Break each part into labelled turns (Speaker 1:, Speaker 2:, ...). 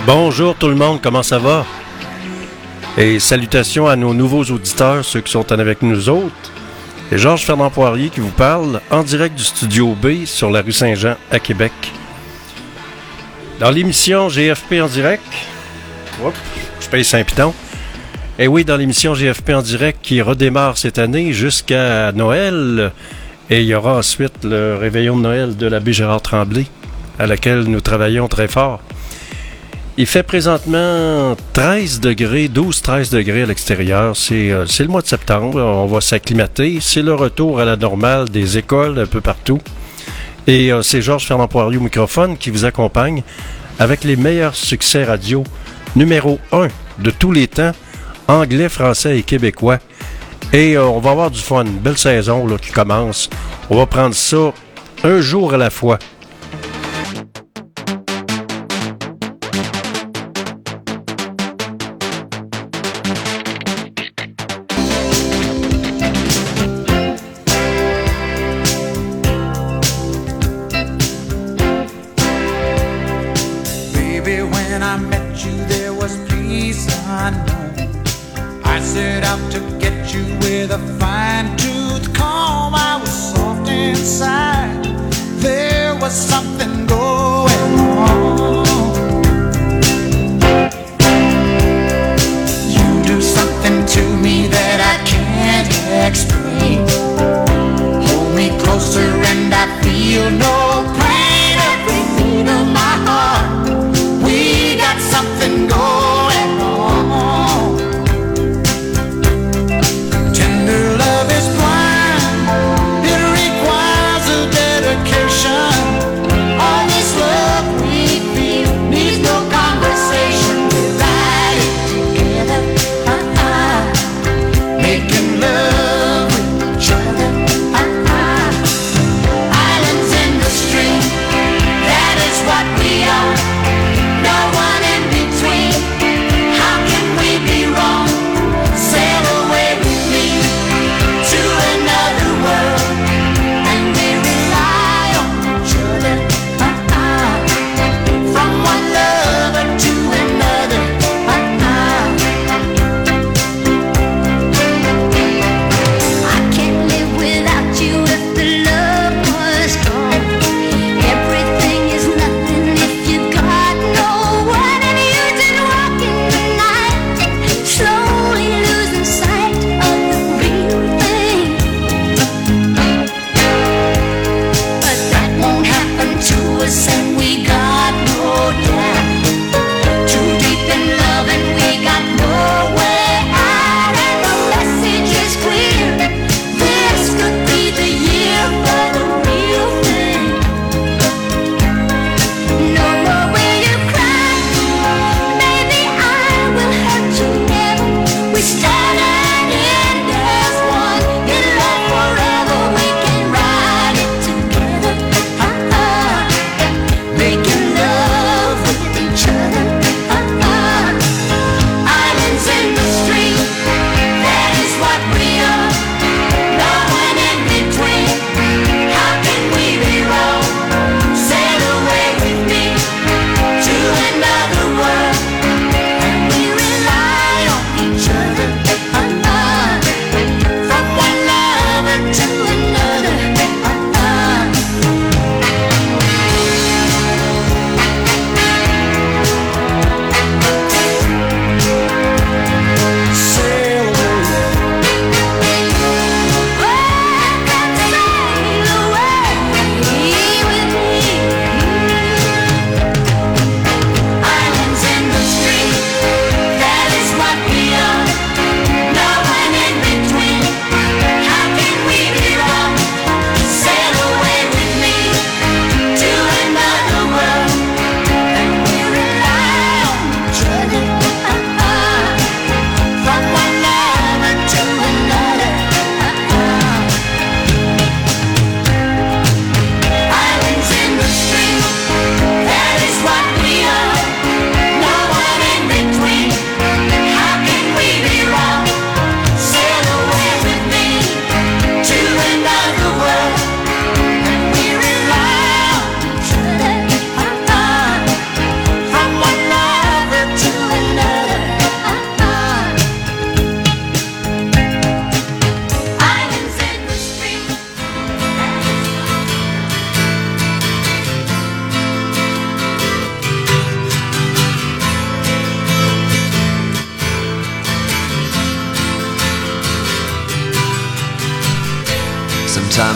Speaker 1: Bonjour tout le monde, comment ça va? Et salutations à nos nouveaux auditeurs, ceux qui sont avec nous autres. C'est Georges Fernand Poirier qui vous parle en direct du Studio B sur la rue Saint-Jean à Québec. Dans l'émission GFP en direct, je paye Saint-Piton. Et oui, dans l'émission GFP en direct qui redémarre cette année jusqu'à Noël. Et il y aura ensuite le réveillon de Noël de l'abbé Gérard Tremblay, à laquelle nous travaillons très fort. Il fait présentement 12-13 degrés à l'extérieur. C'est le mois de septembre. On va s'acclimater. C'est le retour à la normale des écoles un peu partout. Et c'est Georges Fernand Poirier au microphone qui vous accompagne avec les meilleurs succès radio numéro 1 de tous les temps, anglais, français et québécois. Et on va avoir du fun. Une belle saison là, qui commence. On va prendre ça un jour à la fois.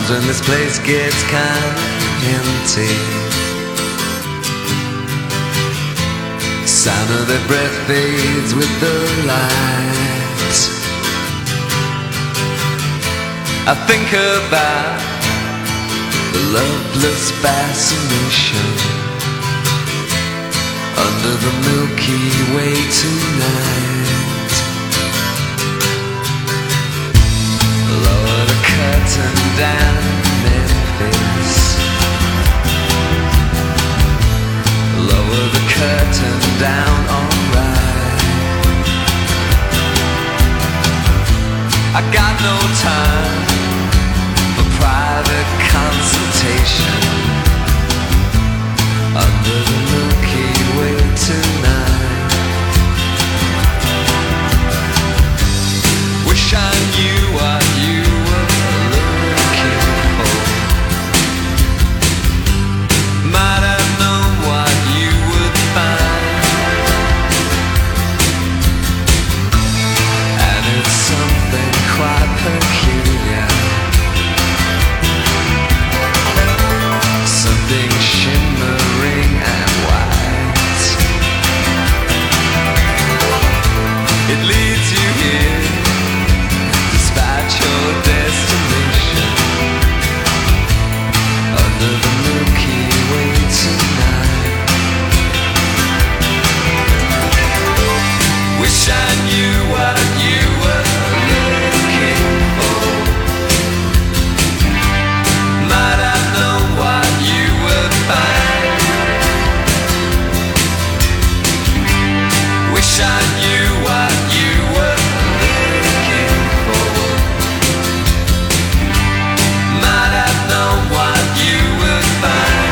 Speaker 2: Sometimes when this place gets kind of empty, sound of their breath fades with the light. I think about the loveless fascination under the Milky Way tonight. Lower the curtain down, Memphis. Lower the curtain down, alright. I got no time for private consultation under the Milky Way tonight. Wish I knew what you were looking for. Might have known what you would find. And it's something quite peculiar, something shimmering and white. It leads you here despite your destination under the Milky Way tonight. Wish I knew what you were looking for. Might have known what you would find. Wish I knew what you were looking for. Might have known what you would find.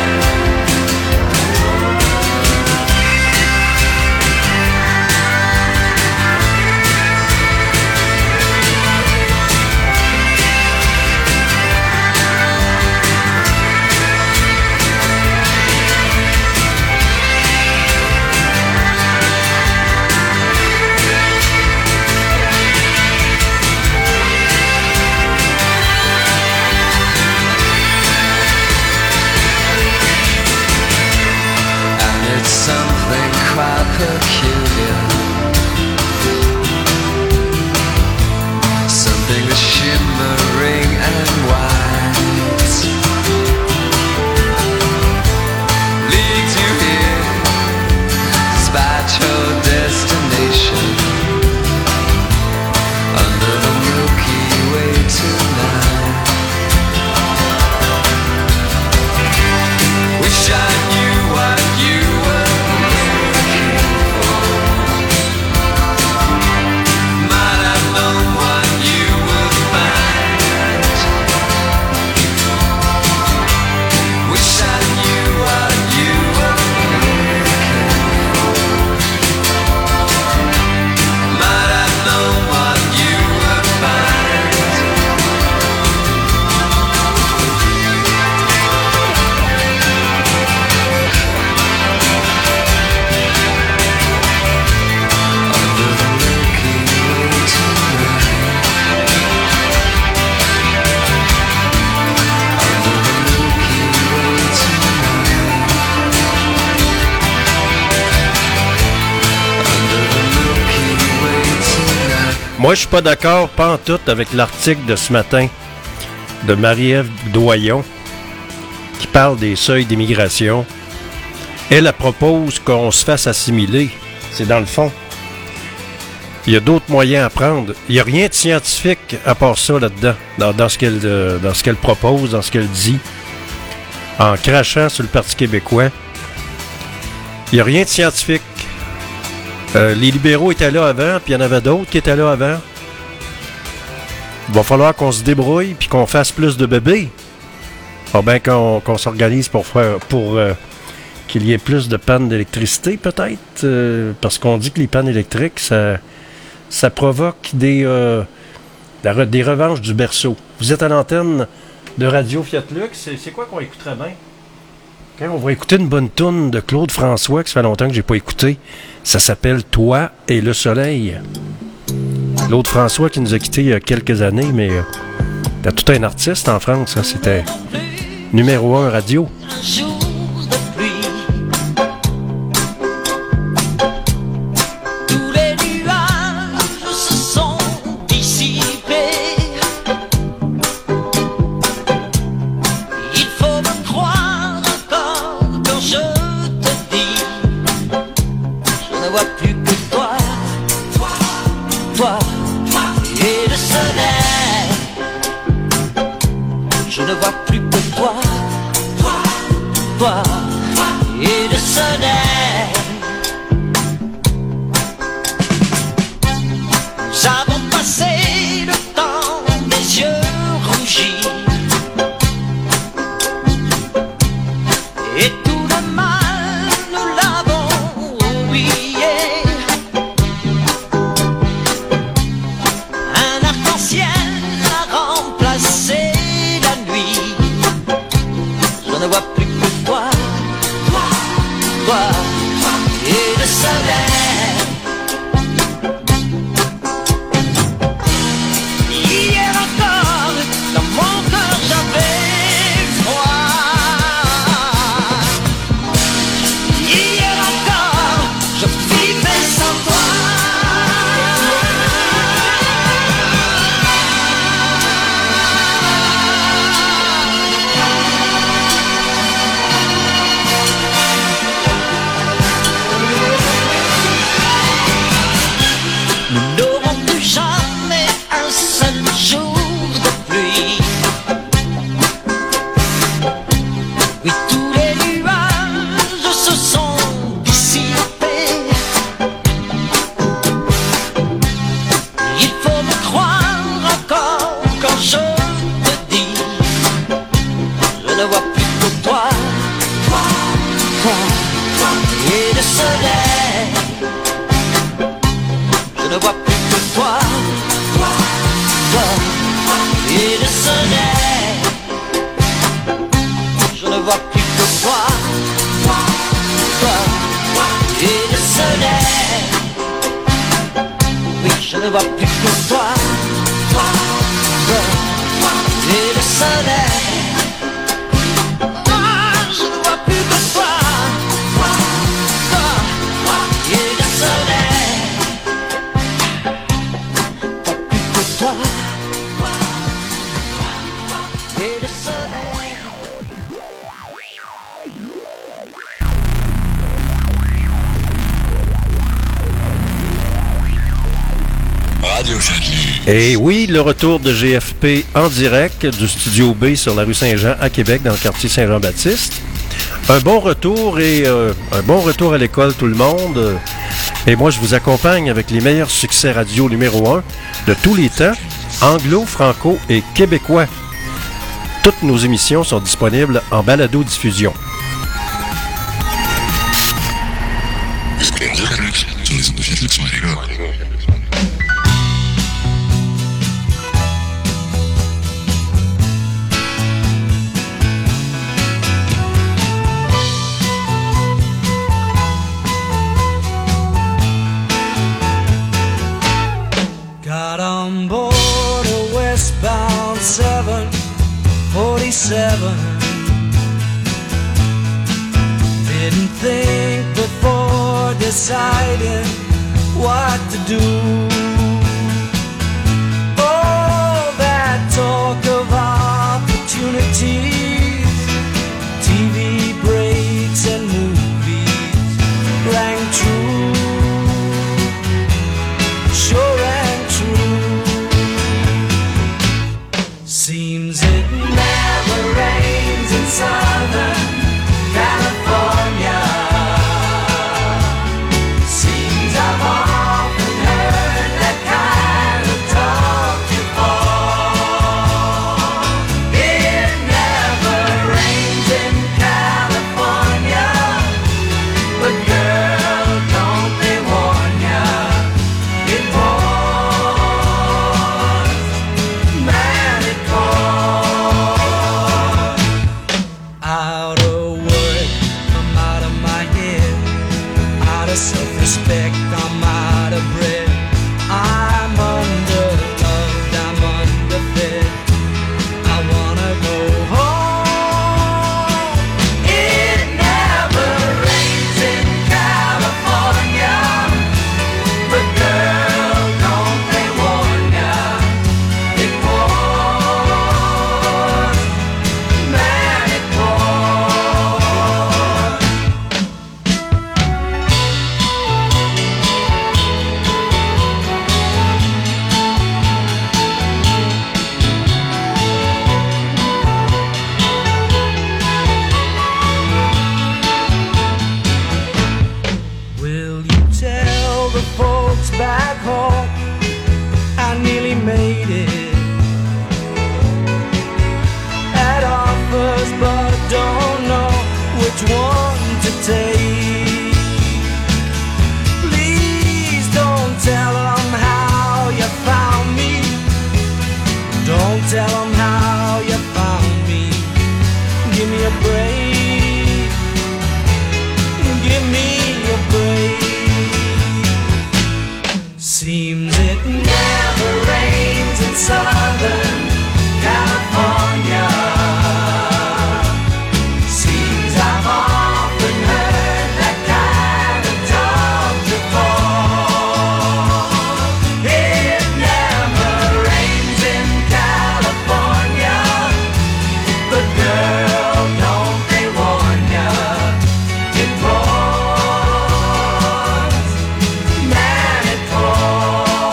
Speaker 2: It's something quite peculiar, something that's shimmering and white. Leads you here despite your destination under the Milky Way tonight. Wish I knew what you were looking for. Might have known what you would find. Wish I knew what you were looking for. Might have known what you would find. Under the Milky Way tonight. Under the Milky Way tonight. Under the Milky Way tonight.
Speaker 1: Moi, je suis pas d'accord, pas en tout, avec l'article de ce matin de Marie-Ève Doyon qui parle des seuils d'immigration. Elle propose qu'on se fasse assimiler. C'est dans le fond. Il y a d'autres moyens à prendre. Il n'y a rien de scientifique à part ça là-dedans, dans ce qu'elle propose, dans ce qu'elle dit, en crachant sur le Parti québécois. Il n'y a rien de scientifique. Les libéraux étaient là avant, puis il y en avait d'autres qui étaient là avant. Il va falloir qu'on se débrouille puis qu'on fasse plus de bébés. Faut bien qu'on s'organise pour qu'il y ait plus de pannes d'électricité, peut-être. Parce qu'on dit que les pannes électriques, ça provoque des revanches du berceau. Vous êtes à l'antenne de Radio Fiat Lux. C'est quoi qu'on écouterait bien? On va écouter une bonne toune de Claude François, que ça fait longtemps que j'ai pas écouté. Ça s'appelle « Toi et le soleil ». Claude François qui nous a quittés il y a quelques années, mais T'as tout un artiste en France, hein? C'était numéro 1 radio.
Speaker 3: Un jour de pluie, tous les nuages se sont dissipés. Il faut me croire encore quand je te dis, je ne vois plus que toi, toi et le soleil. Je ne vois plus que toi, toi et le soleil. Nous avons passé le temps des yeux rougis et tout le mal nous l'avons oublié. Un arc-en-ciel a remplacé la nuit. Je ne vois plus que toi, toi et le soleil. Hier encore, dans mon cœur j'avais froid. Hier encore, je vivais sans toi. Nous n'aurons plus jamais un seul jour de pluie. Oui, tous les nuages se sont dissipés. Il faut me croire encore quand je te dis, je ne vois plus que toi, toi et le soleil. Je ne vois plus que toi, toi et le soleil. Je ne vois plus que toi, toi et le soleil. Oui, je ne vois plus que toi, toi et le soleil. Ah, je ne vois plus que toi, toi et le soleil. Toi et le soleil.
Speaker 4: Radio Châtelet.
Speaker 1: Et oui, le retour de GFP en direct du Studio B sur la rue Saint-Jean à Québec, dans le quartier Saint-Jean-Baptiste. Un bon retour et un bon retour à l'école tout le monde. Et moi, je vous accompagne avec les meilleurs succès radio numéro 1 de tous les temps, anglo, franco et québécois. Toutes nos émissions sont disponibles en balado-diffusion.
Speaker 4: Écoutez en direct sur les ondes de Châtelet sur les gars.
Speaker 3: Got on board a westbound 747. Didn't think before deciding what to do. All that talk of opportunities, TV breaks and movies rang true. Sure and true. Seems it never rains in Southern California. Seems I've often heard that kind of talk before. It never rains in California, but girl, don't they warn ya? It pours, man, it pours. just one to take. Please don't tell them how you found me. Don't tell them how you found me. Give me a break. Give me a break. Seems it never rains in Southern California. Seems I've often heard that kind of talk before. It never rains in California. But girl, don't they warn ya? It pours, man, it pours.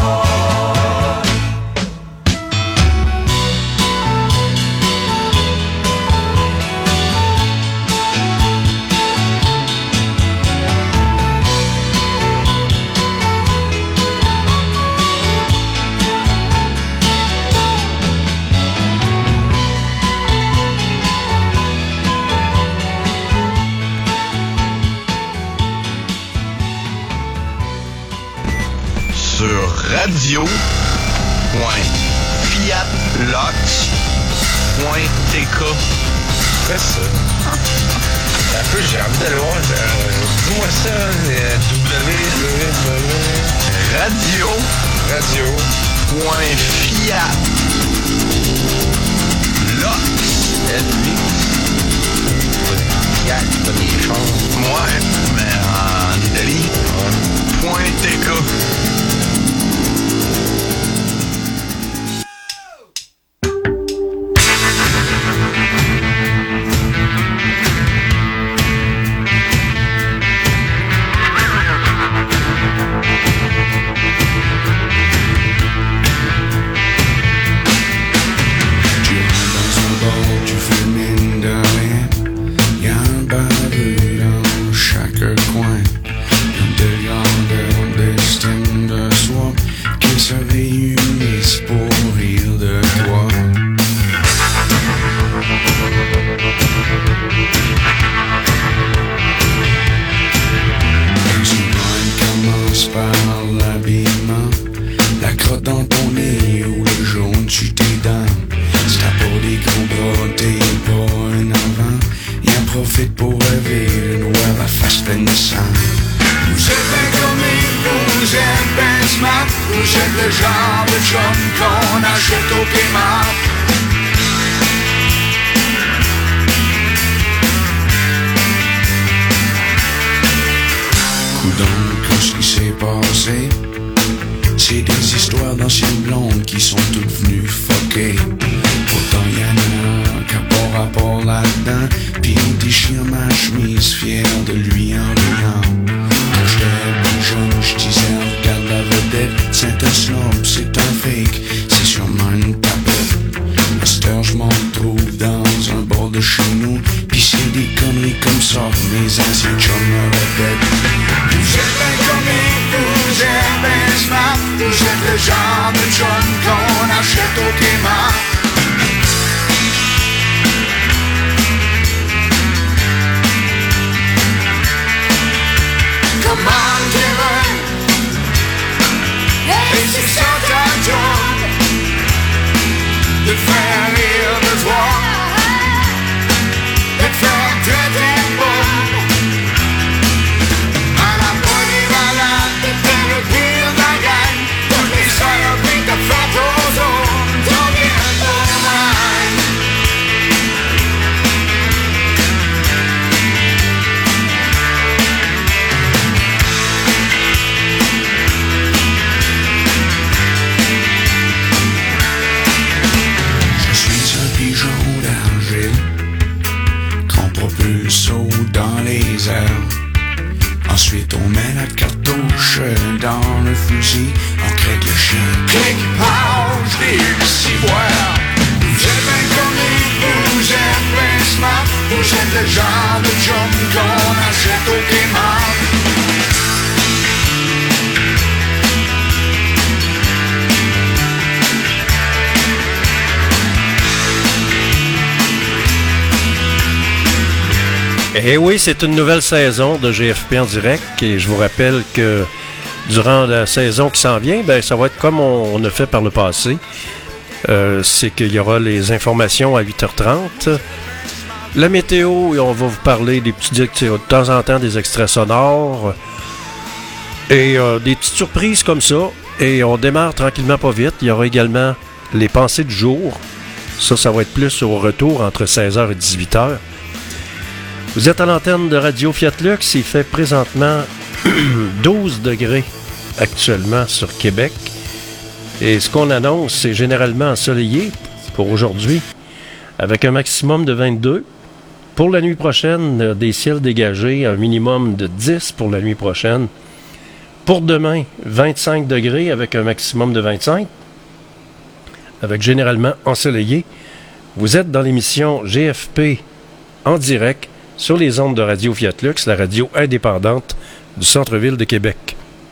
Speaker 5: Sur radio.fiatlock.tk.
Speaker 6: Fais ça. Un peu, j'ai envie d'aller voir. Dis-moi ça,
Speaker 5: Fiat, comme les chars. Ouais, mais en Italie. .tk.
Speaker 7: Tu fais mine de rien. Y'a un baveux dans chaque coin. Une de grandeur d'estime de soi qui se réunissent pour rire de toi. Souvent elle commence par l'habillement, la crotte dans ton nez ou le jaune sur tes dents. Si t'as pas des gros bras, t'es pas un avant. Il en profite pour rêver de noir la face pleine de sang. Vous êtes bien comme vous êtes bien smart. Vous êtes le genre de chum qu'on achète au Kmart. Coudonc, qu'est-ce qui s'est passé? C'est des histoires d'anciennes blondes qui sont toutes venues fucker. Pourtant y'en a qui a pas rapport là-dedans. Pis il déchire ma chemise, fier de lui en riant. Quand j'étais plus jeune, j'disais regarde la vedette. C'est un snob, c'est un fake, c'est sûrement une tapette. À cette heure j'm'en retrouve dans un bord de chez nous. Pis c'est des conneries comme ça, mes anciens chums me répètent. Vous êtes bien comique, vous êtes bien smart. Vous êtes le genre de chum qu'on achète au Kmart. Comment Kevin? Et c'est ça ta job de faire rire de toi, de te faire traiter de bonne. À la polyvalente, t'es le pire de la gang. Toutes les saloperies t'as faites aux autres, t'en viens pour moi. Je suis un pigeon d'argile qu'on propulse haut dans les airs. Ensuite on met la cartouche dans le fusil, on crée le chien. Clic, pow, j'l'ai eu ici boire. Vous êtes bien comique, vous êtes bien smart. Vous êtes le genre de chum qu'on achète au Kmart.
Speaker 1: Eh oui, c'est une nouvelle saison de GFP en direct et je vous rappelle que durant la saison qui s'en vient, ben, ça va être comme on a fait par le passé. C'est qu'il y aura les informations à 8h30. La météo, et on va vous parler des petits de temps en temps des extraits sonores et des petites surprises comme ça. Et on démarre tranquillement pas vite. Il y aura également les pensées du jour. Ça va être plus au retour entre 16h et 18h. Vous êtes à l'antenne de Radio Fiat Lux. Il fait présentement 12 degrés actuellement sur Québec. Et ce qu'on annonce, c'est généralement ensoleillé pour aujourd'hui, avec un maximum de 22. Pour la nuit prochaine, des ciels dégagés, un minimum de 10 pour la nuit prochaine. Pour demain, 25 degrés avec un maximum de 25, avec généralement ensoleillé. Vous êtes dans l'émission GFP en direct sur les ondes de Radio Fiat Lux, la radio indépendante du centre-ville de Québec.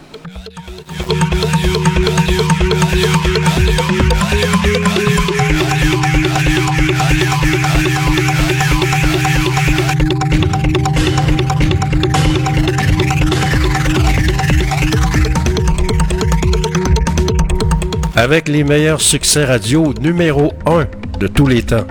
Speaker 1: Avec les meilleurs succès radio numéro 1 de tous les temps.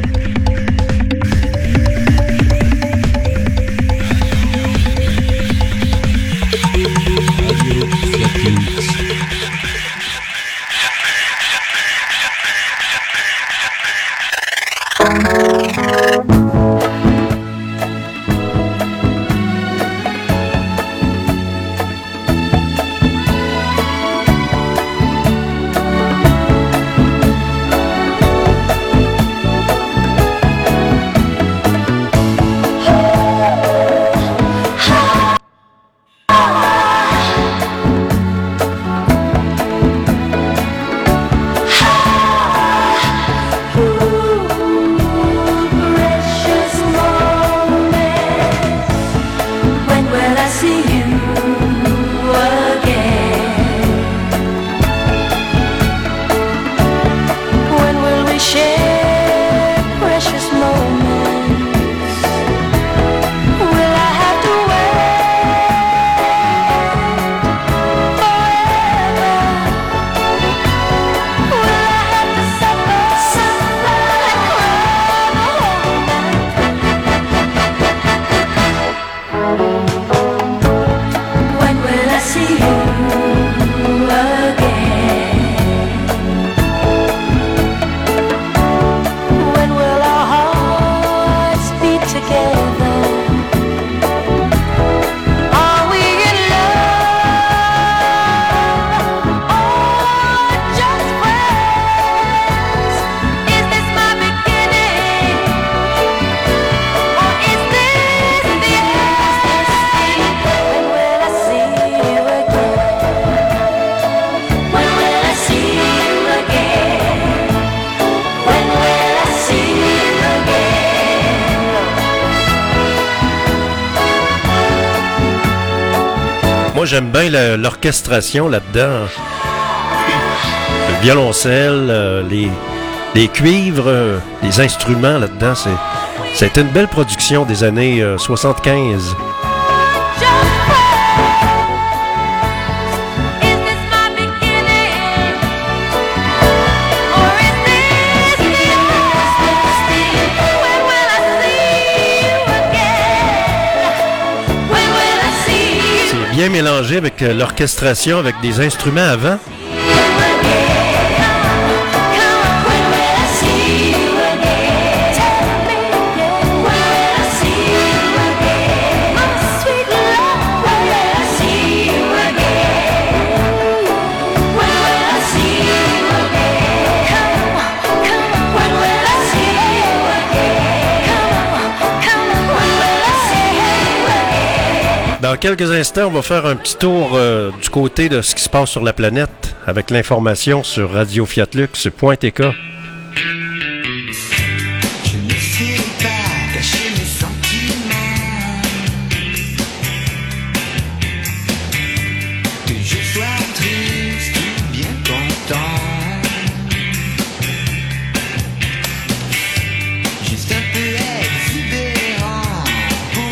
Speaker 1: J'aime bien l'orchestration là-dedans. Le violoncelle, les cuivres, les instruments là-dedans. C'était une belle production des années 75. Bien mélangé avec l'orchestration, avec des instruments avant. Dans quelques instants, on va faire un petit tour du côté de ce qui se passe sur la planète avec l'information sur radiofiatlux.tk.
Speaker 3: Juste un peu exubérant pour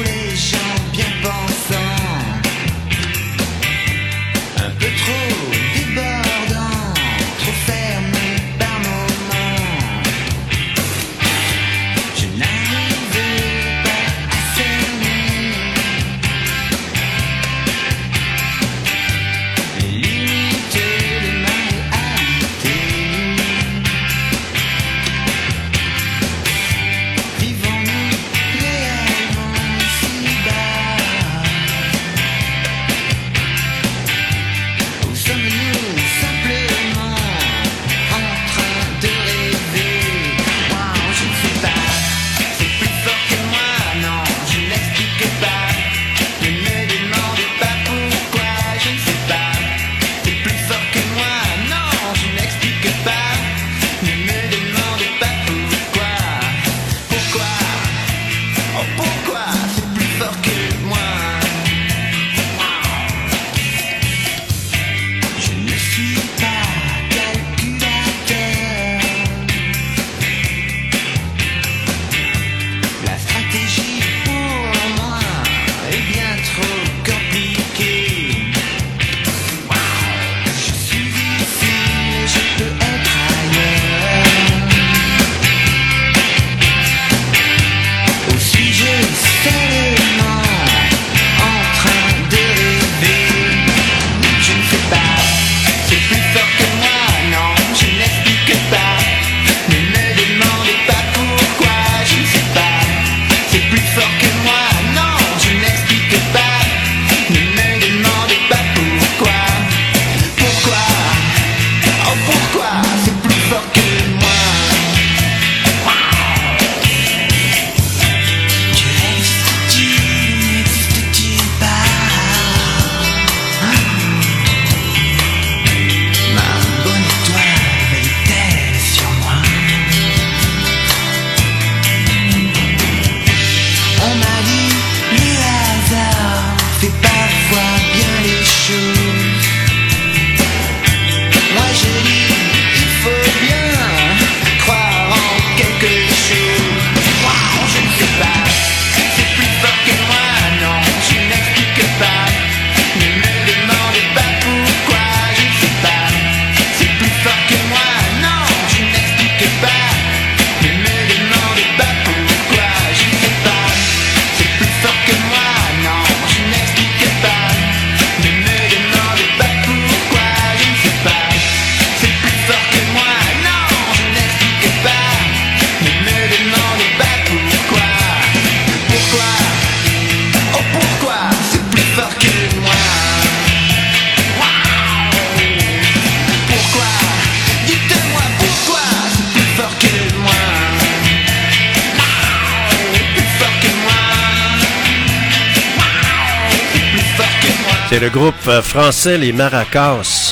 Speaker 1: C'est le groupe français Les Maracas.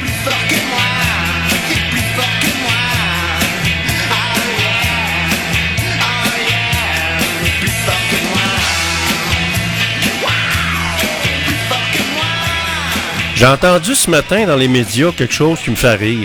Speaker 1: J'ai entendu ce matin dans les médias quelque chose qui me fait rire.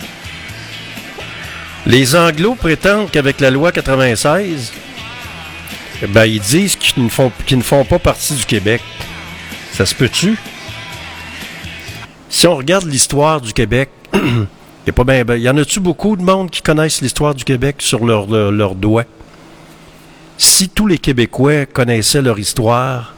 Speaker 1: Les Anglos prétendent qu'avec la loi 96, ben, ils disent qu'ils ne font pas partie du Québec. Ça se peut-tu? Si on regarde l'histoire du Québec, il y en a-tu beaucoup de monde qui connaissent l'histoire du Québec sur leurs doigts? Si tous les Québécois connaissaient leur histoire,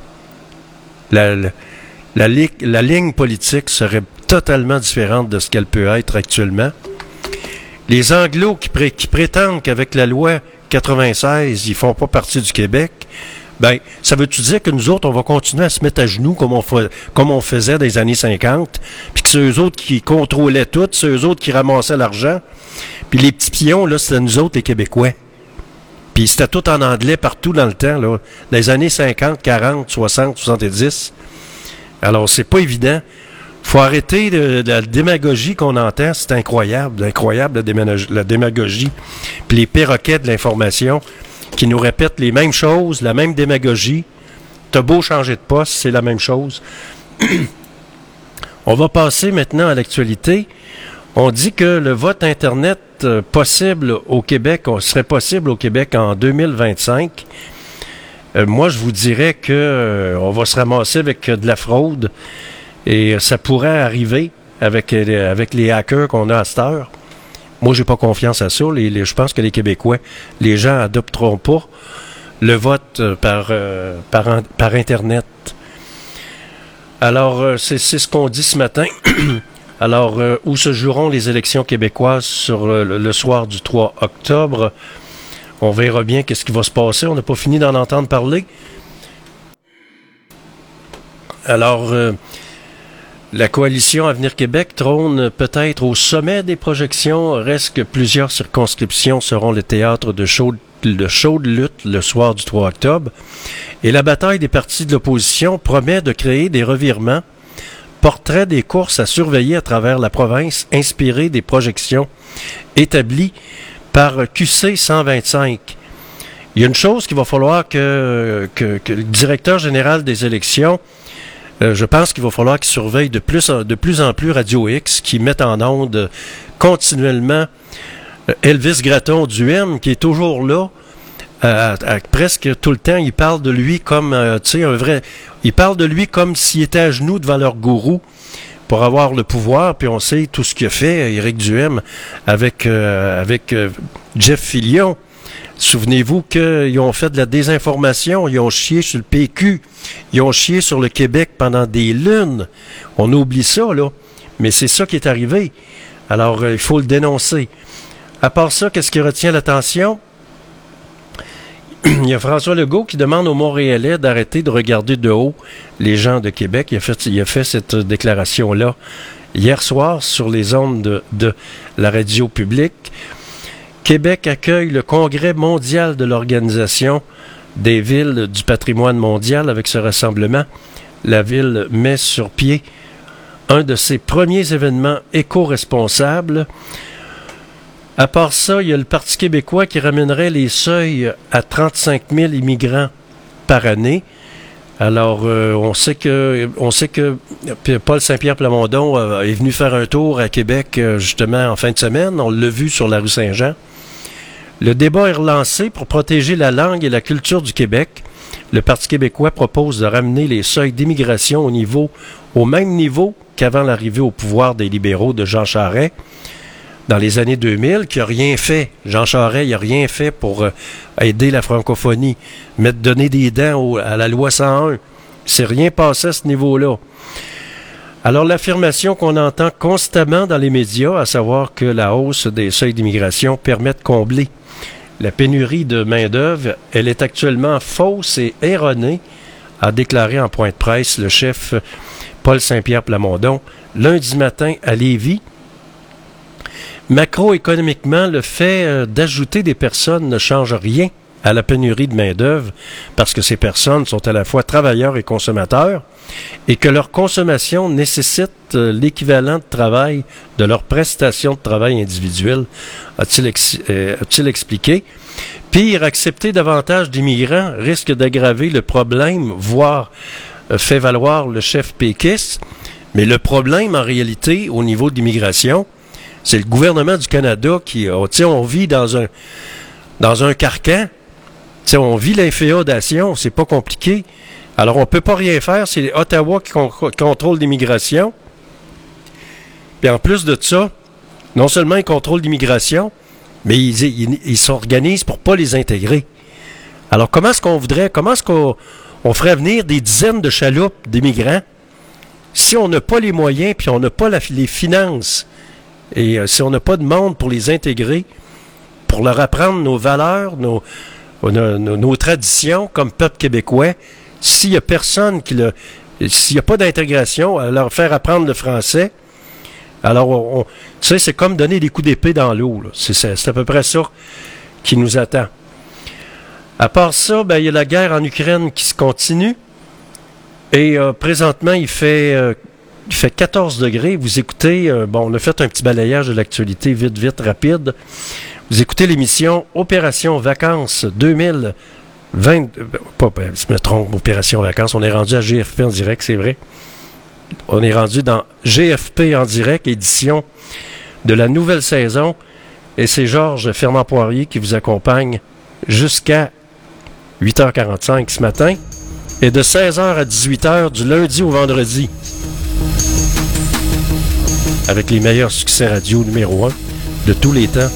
Speaker 1: la ligne politique serait totalement différente de ce qu'elle peut être actuellement. Les Anglos qui prétendent qu'avec la loi 96, ils font pas partie du Québec, ben, ça veut-tu dire que nous autres, on va continuer à se mettre à genoux comme on faisait dans les années 50, puis que c'est eux autres qui contrôlaient tout, c'est eux autres qui ramassaient l'argent, puis les petits pions, là, c'était nous autres, les Québécois. Puis c'était tout en anglais partout dans le temps, là, dans les années 50, 40, 60, 70. Alors, c'est pas évident. Faut arrêter la démagogie qu'on entend. C'est incroyable la démagogie. Puis les perroquets de l'information qui nous répètent les mêmes choses, la même démagogie. T'as beau changer de poste, c'est la même chose. On va passer maintenant à l'actualité. On dit que le vote Internet serait possible au Québec en 2025. Moi, je vous dirais que on va se ramasser avec de la fraude et ça pourrait arriver avec les hackers qu'on a à cette heure. Moi, j'ai pas confiance à ça. Je pense que les Québécois, les gens adopteront pas le vote par Internet. Alors, c'est ce qu'on dit ce matin. Alors, où se joueront les élections québécoises sur le soir du 3 octobre? On verra bien qu'est-ce qui va se passer. On n'a pas fini d'en entendre parler. Alors, la coalition Avenir Québec trône peut-être au sommet des projections. Reste que plusieurs circonscriptions seront le théâtre de chaudes luttes le soir du 3 octobre. Et la bataille des partis de l'opposition promet de créer des revirements. Portrait des courses à surveiller à travers la province, inspiré des projections établies par QC 125. Il y a une chose qu'il va falloir que le directeur général des élections, je pense qu'il va falloir qu'il surveille de plus en plus Radio X, qui met en onde continuellement Elvis Gratton du M, qui est toujours là, presque tout le temps. Il parle de lui comme, il parle de lui comme s'il était à genoux devant leur gourou pour avoir le pouvoir, puis on sait tout ce qu'il a fait, Éric Duhem, avec Jeff Fillion. Souvenez-vous qu'ils ont fait de la désinformation, ils ont chié sur le PQ, ils ont chié sur le Québec pendant des lunes. On oublie ça, là, mais c'est ça qui est arrivé. Alors, il faut le dénoncer. À part ça, qu'est-ce qui retient l'attention? Il y a François Legault qui demande aux Montréalais d'arrêter de regarder de haut les gens de Québec. Il a fait cette déclaration-là hier soir sur les ondes de la radio publique. Québec accueille le congrès mondial de l'Organisation des villes du patrimoine mondial. Avec ce rassemblement, la ville met sur pied un de ses premiers événements éco-responsables. À part ça, il y a le Parti québécois qui ramènerait les seuils à 35 000 immigrants par année. Alors, on sait que Paul Saint-Pierre Plamondon est venu faire un tour à Québec, justement, en fin de semaine. On l'a vu sur la rue Saint-Jean. Le débat est relancé pour protéger la langue et la culture du Québec. Le Parti québécois propose de ramener les seuils d'immigration au même niveau qu'avant l'arrivée au pouvoir des libéraux de Jean Charest. Dans les années 2000, qui n'a rien fait. Jean Charest, il n'a rien fait pour aider la francophonie, donner des dents à la loi 101. C'est rien passé à ce niveau-là. Alors, l'affirmation qu'on entend constamment dans les médias, à savoir que la hausse des seuils d'immigration permet de combler la pénurie de main-d'œuvre, elle est actuellement fausse et erronée, a déclaré en point de presse le chef Paul Saint-Pierre Plamondon lundi matin à Lévis. Macroéconomiquement, le fait d'ajouter des personnes ne change rien à la pénurie de main-d'œuvre parce que ces personnes sont à la fois travailleurs et consommateurs et que leur consommation nécessite l'équivalent de travail de leur prestation de travail individuelle, a-t-il expliqué. Pire, accepter davantage d'immigrants risque d'aggraver le problème, voire fait valoir le chef péquiste. Mais le problème, en réalité, au niveau de l'immigration, c'est le gouvernement du Canada qui... on vit dans un carcan. On vit l'inféodation, c'est pas compliqué. Alors, on peut pas rien faire. C'est Ottawa qui contrôle l'immigration. Puis en plus de ça, non seulement ils contrôlent l'immigration, mais ils s'organisent pour pas les intégrer. Alors, comment est-ce qu'on ferait venir des dizaines de chaloupes d'immigrants si on n'a pas les moyens puis on n'a pas les finances et si on n'a pas de monde pour les intégrer, pour leur apprendre nos valeurs, nos traditions comme peuple québécois, s'il n'y a personne s'il n'y a pas d'intégration, à leur faire apprendre le français, alors tu sais, c'est comme donner des coups d'épée dans l'eau. Là. C'est à peu près ça qui nous attend. À part ça, il y a la guerre en Ukraine qui se continue. Et présentement, il fait 14 degrés. Vous écoutez, on a fait un petit balayage de l'actualité vite, rapide. Vous écoutez l'émission Opération Vacances 2020. Je me trompe, Opération Vacances. On est rendu à GFP en direct, c'est vrai. On est rendu dans GFP en direct, édition de la nouvelle saison. Et c'est Georges Fernand-Poirier qui vous accompagne jusqu'à 8h45 ce matin. Et de 16h à 18h du lundi au vendredi. Avec les meilleurs succès radio numéro 1 de tous les temps.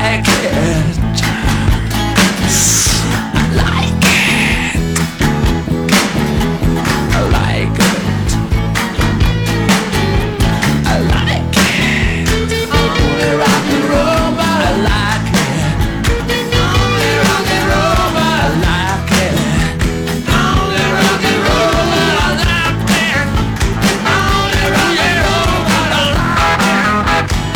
Speaker 3: like it. I like it. I like it. I like it. Only rock and roll, but I like it. Only rock and roll, but I like it. Only rock and roll, but I like it. Only rock and roll, but I like it.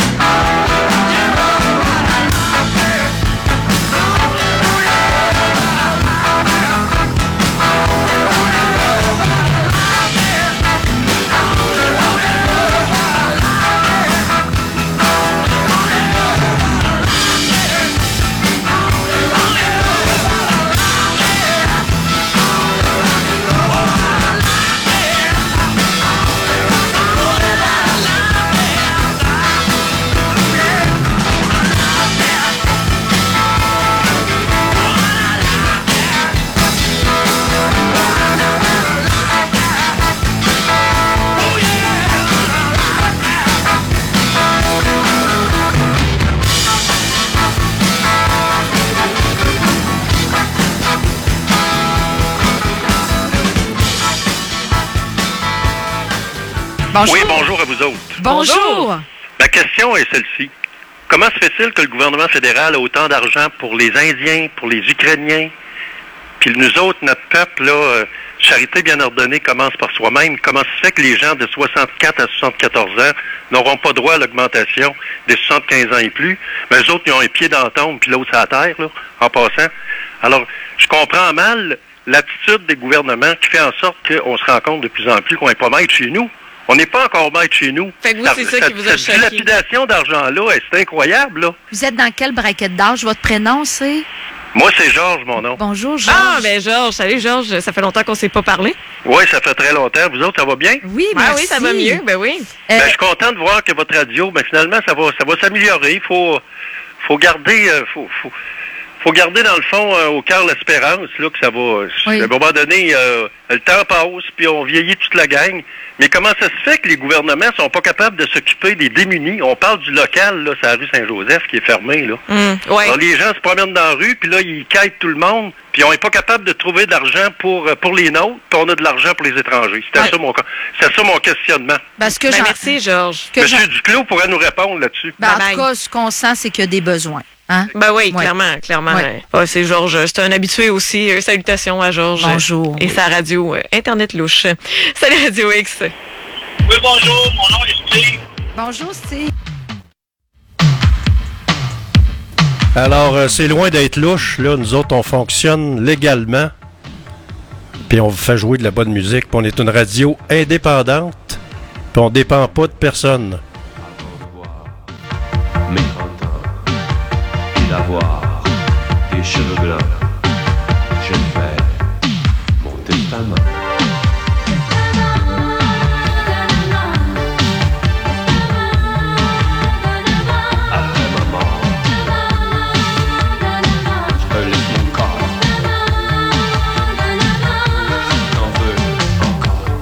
Speaker 8: Bonjour.
Speaker 9: Oui, bonjour à vous autres.
Speaker 8: Bonjour.
Speaker 9: Ma question est celle-ci. Comment se fait-il que le gouvernement fédéral a autant d'argent pour les Indiens, pour les Ukrainiens, puis nous autres, notre peuple, là, charité bien ordonnée commence par soi-même. Comment se fait que les gens de 64 à 74 ans n'auront pas droit à l'augmentation des 75 ans et plus? Mais eux autres, ils ont un pied dans la tombe, puis l'autre sur la terre, là, en passant. Alors, je comprends mal l'attitude des gouvernements qui fait en sorte qu'on se rend compte de plus en plus qu'on n'est pas maître chez nous. On n'est pas encore maître chez nous.
Speaker 8: Fait que vous, c'est ça qui vous a
Speaker 9: Cette
Speaker 8: choqué.
Speaker 9: dilapidation d'argent-là, c'est incroyable, là.
Speaker 10: Vous êtes dans quelle braquette d'âge? Votre prénom, c'est?
Speaker 9: Moi, c'est Georges, mon nom.
Speaker 10: Bonjour, Georges.
Speaker 8: Ah, ben Georges, salut Georges, ça fait longtemps qu'on ne s'est pas parlé.
Speaker 9: Oui, ça fait très longtemps. Vous autres, ça va bien?
Speaker 10: Oui,
Speaker 8: Ah
Speaker 10: merci.
Speaker 8: oui, ça va mieux, ben oui.
Speaker 9: Ben, je suis content de voir que votre radio, ben, finalement, ça va s'améliorer. Il faut garder, faut garder dans le fond au cœur l'espérance, là, que ça va.
Speaker 10: Oui.
Speaker 9: À un moment donné, le temps passe, puis on vieillit toute la gang. Mais comment ça se fait que les gouvernements sont pas capables de s'occuper des démunis? On parle du local, là, c'est la rue Saint-Joseph qui est fermée, là.
Speaker 8: Ouais.
Speaker 9: Alors, les gens se promènent dans la rue, puis là, ils quittent tout le monde, puis on n'est pas capable de trouver de l'argent pour les nôtres, puis on a de l'argent pour les étrangers. C'était ça mon questionnement.
Speaker 10: Parce que
Speaker 8: Ben, merci Georges.
Speaker 9: Monsieur Duclos pourrait nous répondre là-dessus.
Speaker 10: Ben, en
Speaker 8: Bye-bye.
Speaker 10: tout cas, ce qu'on sent, c'est qu'il y a des besoins. Hein?
Speaker 8: Ben oui,
Speaker 10: Ouais.
Speaker 8: clairement.
Speaker 10: Ouais.
Speaker 8: Ouais, c'est Georges, c'est un habitué aussi. Salutations à Georges.
Speaker 10: Bonjour.
Speaker 8: Et sa radio Internet louche. Salut Radio X.
Speaker 11: Oui, bonjour, mon nom est Steve.
Speaker 10: Bonjour, Steve.
Speaker 1: Alors, c'est loin d'être louche. Là, nous autres, on fonctionne légalement. Puis on vous fait jouer de la bonne musique. Puis on est une radio indépendante. Puis on dépend pas de personne.
Speaker 12: Mes 30 ans, et d'avoir des cheveux blancs, je fais mon testament. Après ma mort, je te laisse mon corps. J'en veux encore.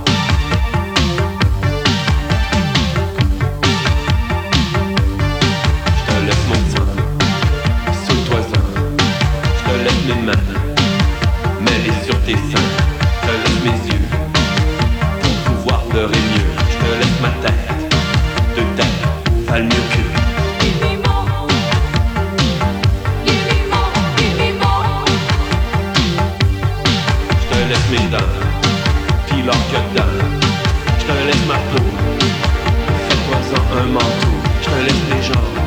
Speaker 12: Je te laisse mon sang, sautoisant. Je te laisse mes mains, mêlées sur tes seins. Je te laisse mes yeux, pour pouvoir pleurer mieux. Je te laisse ma tête, de tête, pas le mieux que. Je te laisse mes dents, pis l'or que dedans. Je te laisse ma peau, fais-toi-en un manteau. Je te laisse les jambes,